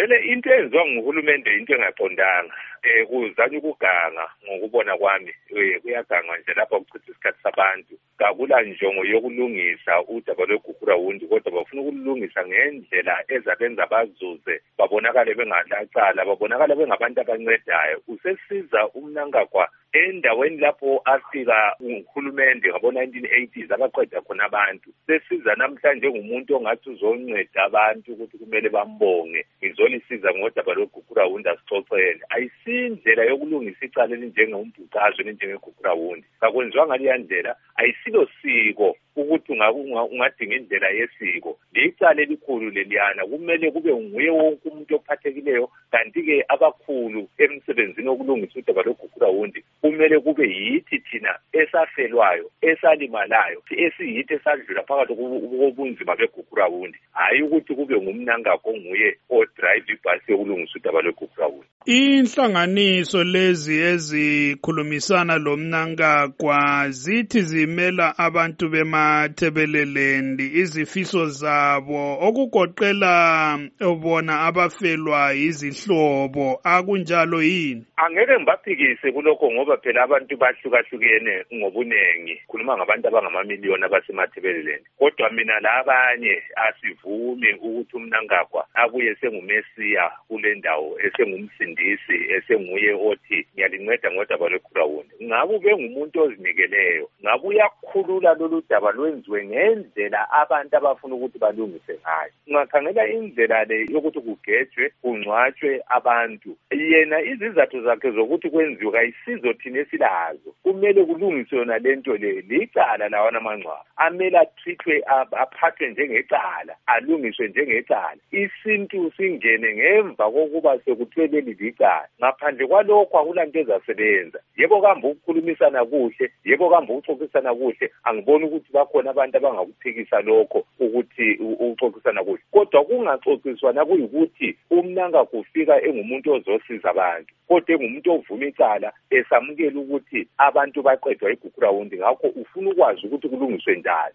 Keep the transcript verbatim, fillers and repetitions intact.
vele into enziwa nguhulumende into engaqondanga eh kuzanya ukuganga ngokubona kwami kuyaganga nje lapha kuchitha isikhathi sabantu kakula njongo yokulungisa udaba lweGugurawundi kodwa bafuna ukulungisa ngendlela ezabenza bazuze babonakale bengalacala babonakale bengabantu abancedayo usesiza umnangagwa endaweni lapho afika uhulumende ngabo nineteen eighties abaqeda khona abantu sesiza namhlanje ngumuntu ongathi uzonceda abantu ukuthi kumele bambonge ngizolisiza ngodaba lweGugurawundi asixoxele ayisindlela yokulungisa icala elinjengombhuqazwe elinjengeGugurawundi kakwenziwa ngaliya ndlela ayisilo siko ukuthi ungadinga indlela yesiko licala elikhulu leliyana kumele kube nguye wonke umuntu ophathekileyo kanti-ke abakhulu emsebenzini wokulungisa udaba lweGugurawundi kumele kube yithi thina esafelwayo esalimalayo esiyithi esadlula phakathi kobunzima beGugurawundi hayi ukuthi kube ngumnangagwa onguye odrive ibhasi yokulungisa udaba lweGugurawundi. Inhlanganiso lezi ezikhulumisana lo mnangagwa zithi zimela abantu bemathebelelendi izifiso zabo okugoqela bona abafelwa izihlobo akunjalo yini? Angeke ngibaphikise kulokho ngoba phela abantu bahlukahlukene ngobunengi khuluma ngabantu abangamamiliyoni abasemathebelelendi kodwa mina labanye asivumi ukuthi umnangagwa abuye sengumesiya kule ndawo esengumsindisi esenguye othi ngiyalinceda ngodaba lweGugurawundi ngabe ube ngumuntu ozinikeleyo ngabe uyakhulula lolu daba lwenziwe ngendlela abantu abafuna ukuthi balungise ngayo ungakhangela indlela le yokuthi kugejwe kungcwatshwe abantu yena izizathu zakhe zokuthi kwenziwe kayisizo thina esilazo kumele kulungiswe yona lento le licala lawana amangcwaba amele atrithwe aphathwe njengecala alungiswe njengecala isintu singene ngemva kokuba sekuthiwe leli licala ngaphandle kwalokho akulanto ezasebenza yebo kambe ukukhulumisana kuhle yebo kambe ukuxoxisana kuhle angiboni ukuthi bakhona abantu abangakuphikisa lokho ukuthi ukuxoxisana kuhle kodwa kungaxoxiswana kuyikuthi umnanga kufika engumuntu ozosiza abantu kodwa engumuntu ovuma icala esamukela ukuthi abantu baqedwa iGugurawundi ngakho ufuna ukwazi ukuthi kulungiswe njani